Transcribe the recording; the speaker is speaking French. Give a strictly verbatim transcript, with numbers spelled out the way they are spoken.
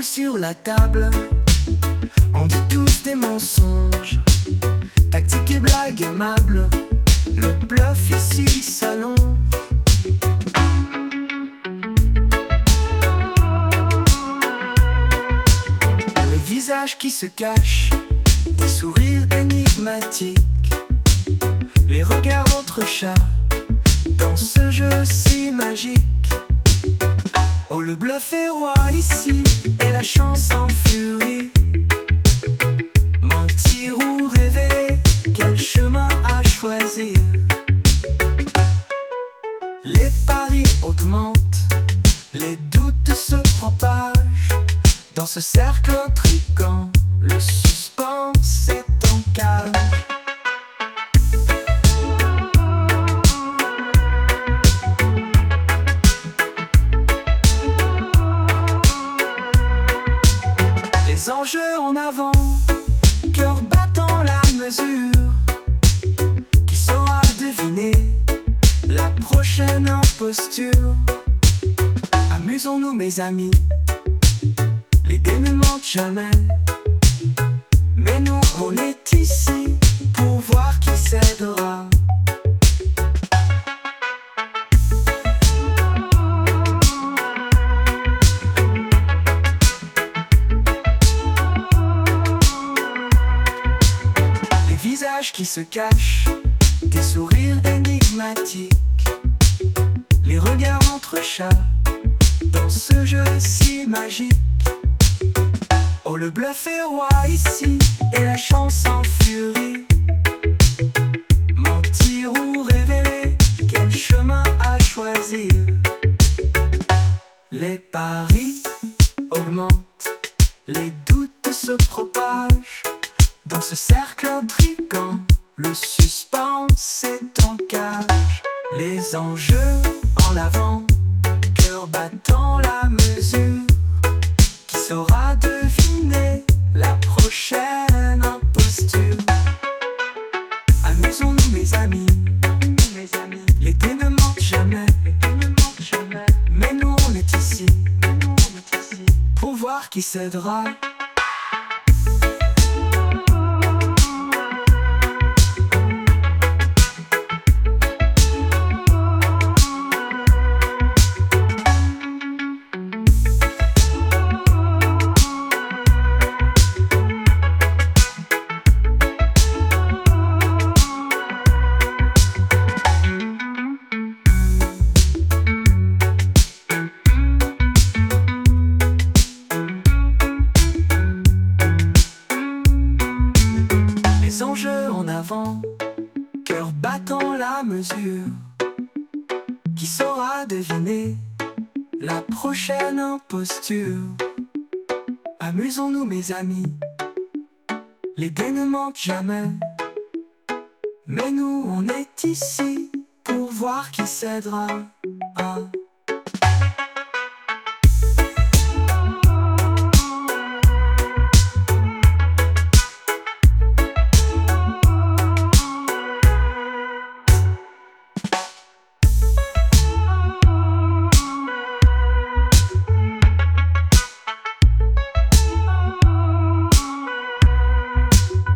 sur la table. On dit tous des mensonges, tactique et blagues aimables. Le bluff ici s'allonge. Les visages qui se cachent, des sourires énigmatiques, les regards entre chats dans ce jeu si magique. Oh, le bluff est roi ici, et la chance en furie. Mentir ou rêver, quel chemin à choisir? Les paris augmentent, les doutes se propagent. Dans ce cercle intrigant, le suspense est en cage. Les enjeux en avant, cœur battant la mesure. Qui saura deviner la prochaine imposture? Amusons-nous mes amis, les dés ne mentent jamais. Mais nous on est ici pour voir qui cédera. Visages qui se cachent, des sourires énigmatiques, les regards entre chats dans ce jeu si magique. Oh, le bluff est roi ici, et la chance en furie. Mentir ou rêver, quel chemin à choisir? Les paris augmentent, les doutes se propagent. Dans ce cercle intrigant, le suspense est en cage. Les enjeux en avant, cœur battant la mesure. Qui saura deviner la prochaine imposture? Amusons-nous mes amis, mes amis. Les dés ne mentent jamais, les dés ne mentent jamais. Mais nous on est ici, mais nous on est ici pour voir qui cédera. Les enjeux en avant, cœur battant la mesure. Qui saura deviner la prochaine imposture? Amusons-nous mes amis, les dés ne mentent jamais. Mais nous on est ici pour voir qui cédera. Ah.